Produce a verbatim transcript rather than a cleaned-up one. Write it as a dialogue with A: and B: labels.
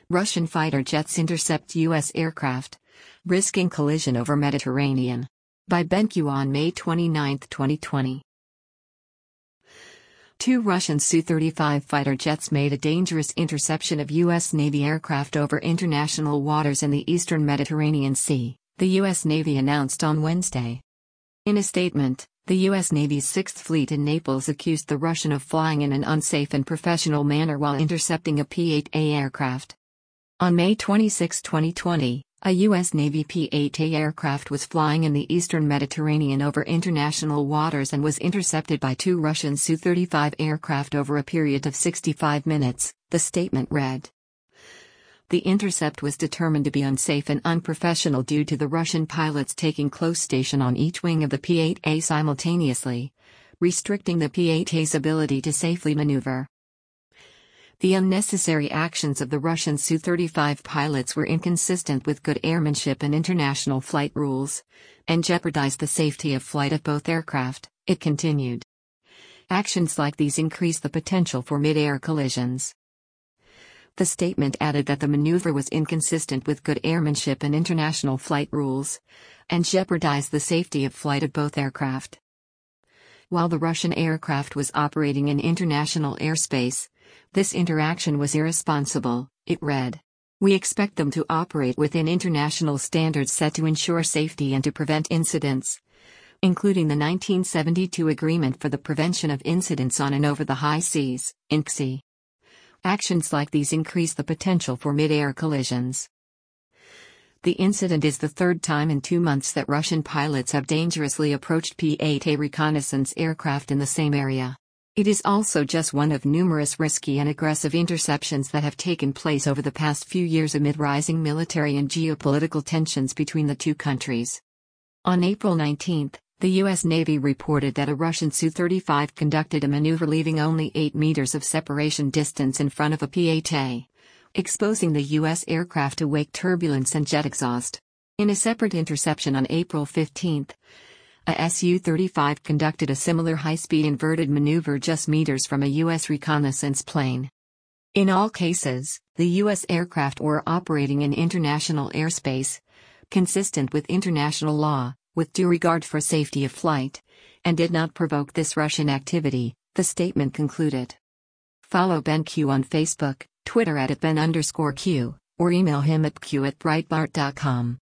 A: Russian fighter jets intercept U S aircraft, risking collision over Mediterranean. By BenQ on May twenty-ninth, twenty twenty. Two Russian S U thirty-five fighter jets made a dangerous interception of U S Navy aircraft over international waters in the eastern Mediterranean Sea, the U S Navy announced on Wednesday. In a statement, the U S Navy's Sixth Fleet in Naples accused the Russian of flying in an unsafe and professional manner while intercepting a P eight A aircraft. On May twenty-sixth, twenty twenty, a U S Navy P eight A aircraft was flying in the eastern Mediterranean over international waters and was intercepted by two Russian S U thirty-five aircraft over a period of sixty-five minutes, the statement read. The intercept was determined to be unsafe and unprofessional due to the Russian pilots taking close station on each wing of the P eight A simultaneously, restricting the P eight A's ability to safely maneuver. The unnecessary actions of the Russian S U thirty-five pilots were inconsistent with good airmanship and international flight rules, and jeopardized the safety of flight of both aircraft, it continued. Actions like these increase the potential for mid-air collisions. The statement added that the maneuver was inconsistent with good airmanship and international flight rules, and jeopardized the safety of flight of both aircraft. While the Russian aircraft was operating in international airspace, this interaction was irresponsible, it read. We expect them to operate within international standards set to ensure safety and to prevent incidents, including the nineteen seventy-two Agreement for the Prevention of Incidents on and Over the High Seas, I N C S I. Actions like these increase the potential for mid-air collisions. The incident is the third time in two months that Russian pilots have dangerously approached P eight A reconnaissance aircraft in the same area. It is also just one of numerous risky and aggressive interceptions that have taken place over the past few years amid rising military and geopolitical tensions between the two countries. On April nineteenth, the U S Navy reported that a Russian S U thirty-five conducted a maneuver leaving only eight meters of separation distance in front of a P eight A, exposing the U S aircraft to wake turbulence and jet exhaust. In a separate interception on April fifteenth, a S U thirty-five conducted a similar high-speed inverted maneuver just meters from a U S reconnaissance plane. In all cases, the U S aircraft were operating in international airspace, consistent with international law, with due regard for safety of flight, and did not provoke this Russian activity, the statement concluded. Follow BenQ on Facebook, Twitter at Ben underscore Q, or email him at q at breitbart dot com.